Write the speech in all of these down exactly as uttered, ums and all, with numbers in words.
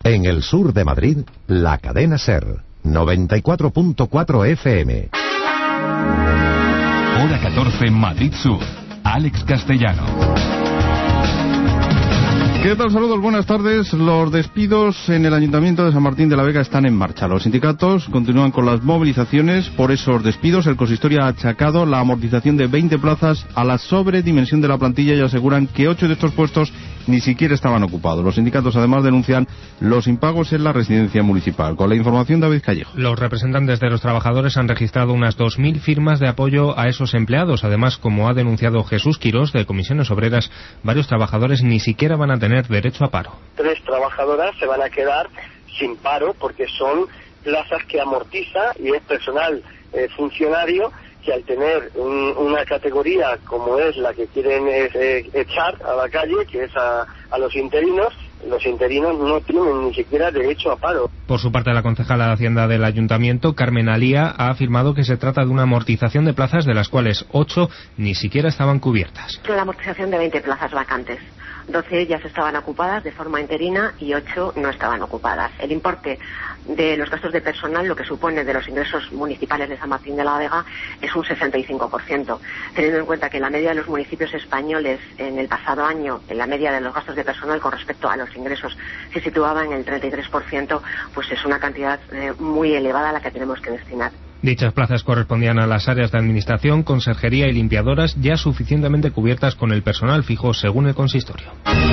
En el sur de Madrid, la cadena SER, noventa y cuatro punto cuatro F M. Hora catorce, Madrid Sur. Alex Castellano. ¿Qué tal? Saludos, buenas tardes. Los despidos en el Ayuntamiento de San Martín de la Vega están en marcha. Los sindicatos continúan con las movilizaciones por esos despidos. El consistorio ha achacado la amortización de veinte plazas a la sobredimensión de la plantilla y aseguran que ocho de estos puestos ni siquiera estaban ocupados. Los sindicatos además denuncian los impagos en la residencia municipal. Con la información, David Callejo. Los representantes de los trabajadores han registrado unas dos mil firmas de apoyo a esos empleados. Además, como ha denunciado Jesús Quirós de Comisiones Obreras, varios trabajadores ni siquiera van a tener derecho a paro. Tres trabajadoras se van a quedar sin paro porque son plazas que amortiza y es personal eh, funcionario que al tener un, una categoría como es la que quieren eh, echar a la calle, que es a, a los interinos, los interinos no tienen ni siquiera derecho a paro. Por su parte, la concejala de Hacienda del Ayuntamiento, Carmen Alía, ha afirmado que se trata de una amortización de plazas de las cuales ocho ni siquiera estaban cubiertas. La amortización de veinte plazas vacantes. doce de ellas estaban ocupadas de forma interina y ocho no estaban ocupadas. El importe de los gastos de personal, lo que supone de los ingresos municipales de San Martín de la Vega, es un sesenta y cinco por ciento. Teniendo en cuenta que la media de los municipios españoles en el pasado año, en la media de los gastos de personal con respecto a los ingresos, se situaba en el treinta y tres por ciento, pues es una cantidad eh, muy elevada a la que tenemos que destinar. Dichas plazas correspondían a las áreas de administración, conserjería y limpiadoras ya suficientemente cubiertas con el personal fijo según el consistorio.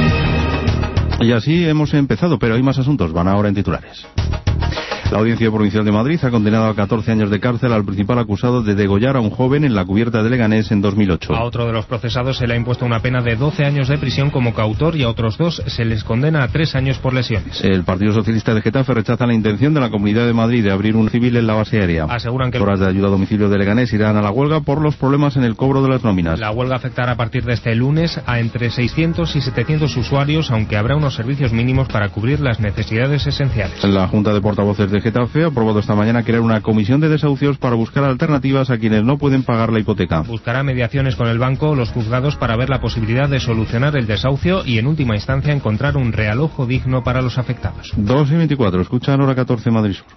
Y así hemos empezado, pero hay más asuntos. Van ahora en titulares. La Audiencia Provincial de Madrid ha condenado a catorce años de cárcel al principal acusado de degollar a un joven en la cubierta de Leganés en dos mil ocho. A otro de los procesados se le ha impuesto una pena de doce años de prisión como coautor y a otros dos se les condena a tres años por lesiones. El Partido Socialista de Getafe rechaza la intención de la Comunidad de Madrid de abrir un civil en la base aérea. Aseguran que las horas de ayuda a domicilio de Leganés irán a la huelga por los problemas en el cobro de las nóminas. La huelga afectará a partir de este lunes a entre seiscientos y setecientos usuarios, aunque habrá unos servicios mínimos para cubrir las necesidades esenciales. La Junta de Portavoces de Getafe ha aprobado esta mañana crear una comisión de desahucios para buscar alternativas a quienes no pueden pagar la hipoteca. Buscará mediaciones con el banco o los juzgados para ver la posibilidad de solucionar el desahucio y en última instancia encontrar un realojo digno para los afectados. dos y veinticuatro, escuchan Hora catorce Madrid Sur.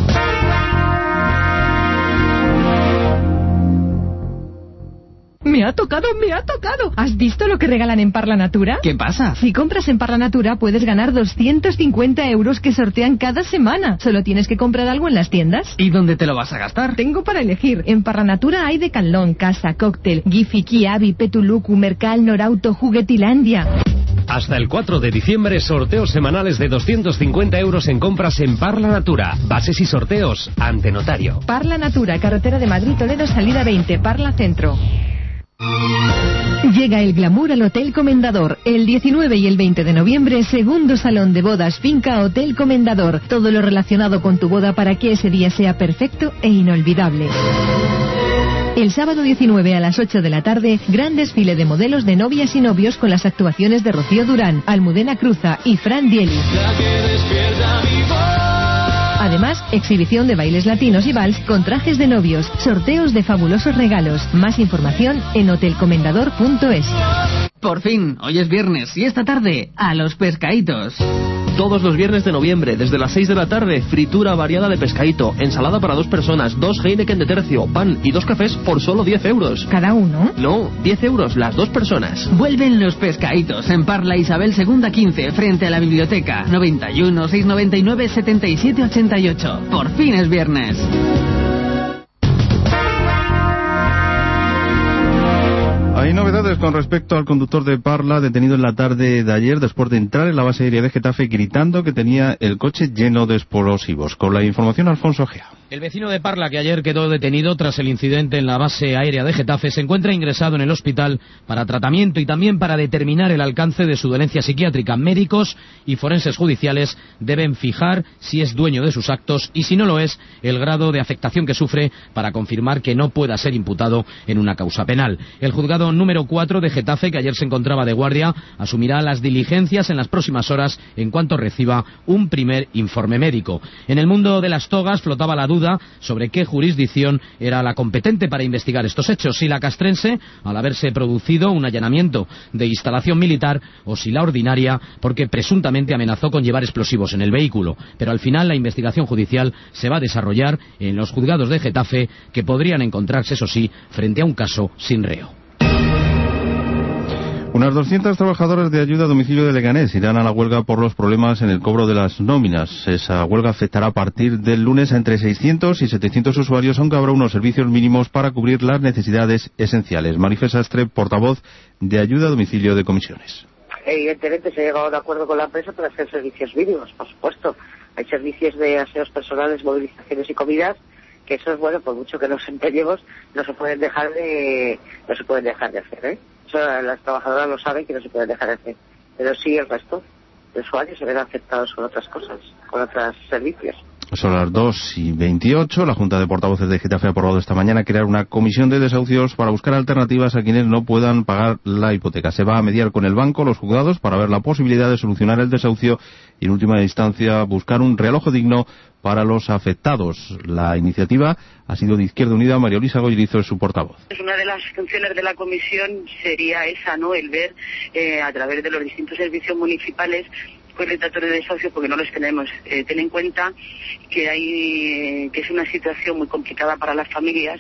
Me ha tocado, me ha tocado. ¿Has visto lo que regalan en Parla Natura? ¿Qué pasa? Si compras en Parla Natura puedes ganar doscientos cincuenta euros que sortean cada semana. Solo tienes que comprar algo en las tiendas. ¿Y dónde te lo vas a gastar? Tengo para elegir. En Parla Natura hay Decathlon, Casa, Cóctel, Gifi, Kiabi, Petuluku, Mercal, Norauto, Juguetilandia. Hasta el cuatro de diciembre, sorteos semanales de doscientos cincuenta euros en compras en Parla Natura. Bases y sorteos ante notario. Parla Natura, carretera de Madrid-Toledo, salida veinte, Parla Centro. Llega el glamour al Hotel Comendador. El diecinueve y el veinte de noviembre, segundo salón de bodas Finca Hotel Comendador. Todo lo relacionado con tu boda para que ese día sea perfecto e inolvidable. El sábado diecinueve a las ocho de la tarde, gran desfile de modelos de novias y novios con las actuaciones de Rocío Durán, Almudena Cruza y Fran Dieli. Además, exhibición de bailes latinos y vals con trajes de novios, sorteos de fabulosos regalos. Más información en hotel comendador punto es. Por fin, hoy es viernes y esta tarde, a los pescaditos. Todos los viernes de noviembre, desde las seis de la tarde, fritura variada de pescadito, ensalada para dos personas, dos Heineken de tercio, pan y dos cafés por solo diez euros. ¿Cada uno? No, diez euros las dos personas. Vuelven los pescaditos en Parla Isabel segunda quince, frente a la biblioteca. noventa y uno, seiscientos noventa y nueve, setenta y siete ochenta y ocho. Por fin es viernes. Hay novedades con respecto al conductor de Parla detenido en la tarde de ayer después de entrar en la base aérea de Getafe gritando que tenía el coche lleno de explosivos. Con la información, Alfonso Gea. El vecino de Parla, que ayer quedó detenido tras el incidente en la base aérea de Getafe, se encuentra ingresado en el hospital para tratamiento y también para determinar el alcance de su dolencia psiquiátrica. Médicos y forenses judiciales deben fijar si es dueño de sus actos y, si no lo es, el grado de afectación que sufre para confirmar que no pueda ser imputado en una causa penal. El juzgado número cuatro cuatro de Getafe, que ayer se encontraba de guardia, asumirá las diligencias en las próximas horas en cuanto reciba un primer informe médico. En el mundo de las togas flotaba la duda sobre qué jurisdicción era la competente para investigar estos hechos, si la castrense, al haberse producido un allanamiento de instalación militar, o si la ordinaria, porque presuntamente amenazó con llevar explosivos en el vehículo. Pero al final la investigación judicial se va a desarrollar en los juzgados de Getafe, que podrían encontrarse, eso sí, frente a un caso sin reo. Unas doscientas trabajadoras de ayuda a domicilio de Leganés irán a la huelga por los problemas en el cobro de las nóminas. Esa huelga afectará a partir del lunes a entre seiscientos y setecientos usuarios, aunque habrá unos servicios mínimos para cubrir las necesidades esenciales. Marifé Sastre, portavoz de ayuda a domicilio de comisiones. Evidentemente se ha llegado de acuerdo con la empresa para hacer servicios mínimos, por supuesto. Hay servicios de aseos personales, movilizaciones y comidas, que eso es bueno, por mucho que nos empeñemos, no se pueden dejar de, no se pueden dejar de hacer, ¿eh? Eso las trabajadoras lo saben, que no se pueden dejar de hacer. Pero sí el resto de usuarios se ven afectados con otras cosas, con otros servicios. Son las dos y veintiocho. La Junta de Portavoces de Getafe ha aprobado esta mañana crear una comisión de desahucios para buscar alternativas a quienes no puedan pagar la hipoteca. Se va a mediar con el banco, los juzgados, para ver la posibilidad de solucionar el desahucio y, en última instancia, buscar un realojo digno para los afectados. La iniciativa ha sido de Izquierda Unida. María Luisa Goyrizo es su portavoz. Una de las funciones de la comisión sería esa, ¿no? El ver eh, a través de los distintos servicios municipales pues el trato de desahucio, porque no los tenemos. Eh, ten en cuenta que hay que es una situación muy complicada para las familias,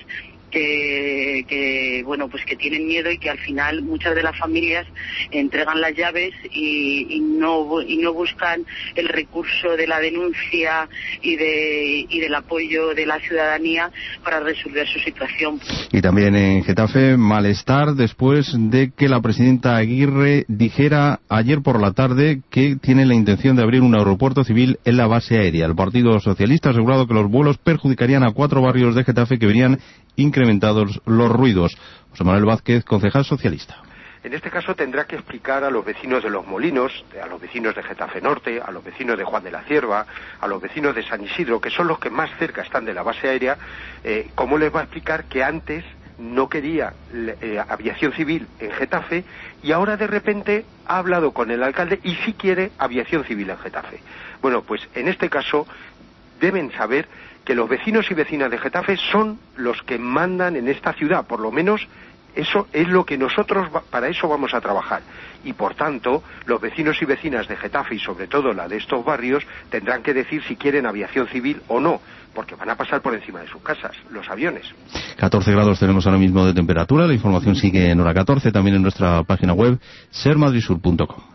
que, que bueno pues que tienen miedo, y que al final muchas de las familias entregan las llaves y, y no y no buscan el recurso de la denuncia y de y del apoyo de la ciudadanía para resolver su situación. Y también en Getafe, malestar después de que la presidenta Aguirre dijera ayer por la tarde que tiene la intención de abrir un aeropuerto civil en la base aérea. El Partido Socialista ha asegurado que los vuelos perjudicarían a cuatro barrios de Getafe que verían incrementados los ruidos. José Manuel Vázquez, concejal socialista. En este caso tendrá que explicar a los vecinos de Los Molinos, a los vecinos de Getafe Norte, a los vecinos de Juan de la Cierva, a los vecinos de San Isidro, que son los que más cerca están de la base aérea, eh, cómo les va a explicar que antes no quería eh, aviación civil en Getafe y ahora de repente ha hablado con el alcalde y sí quiere aviación civil en Getafe. Bueno, pues en este caso deben saber que los vecinos y vecinas de Getafe son los que mandan en esta ciudad, por lo menos eso es lo que nosotros, para eso vamos a trabajar. Y por tanto, los vecinos y vecinas de Getafe, y sobre todo la de estos barrios, tendrán que decir si quieren aviación civil o no, porque van a pasar por encima de sus casas, los aviones. catorce grados tenemos ahora mismo de temperatura. La información sigue en hora catorce, también en nuestra página web ser madrid sur punto com.